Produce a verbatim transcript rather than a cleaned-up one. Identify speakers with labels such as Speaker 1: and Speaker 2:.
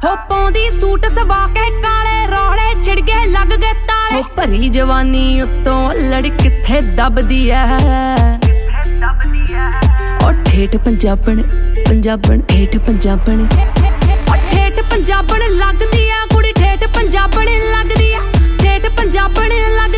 Speaker 1: ਹੋ ਪਾਉਂਦੀ ਸੂਟ ਸਵਾ ਕੇ ਕਾਲੇ ਰੋਲੇ ਛਿੜ ਗਏ ਲੱਗ ਗਏ ਤਾਲੇ ਹੋ ਭਰੀ ਜਵਾਨੀ ਉੱਤੋਂ ਲੜ ਕਿੱਥੇ ਦੱਬਦੀ ਐ ਉਹ ਠੇਠ ਪੰਜਾਬਣ ਪੰਜਾਬਣ ਠੇਠ ਪੰਜਾਬਣ ਉਹ ਠੇਠ ਪੰਜਾਬਣ ਲੱਗਦੀ ਆ ਕੁੜੀ ਠੇਠ ਪੰਜਾਬਣ ਲੱਗਦੀ ਆ ਠੇਠ ਪੰਜਾਬਣ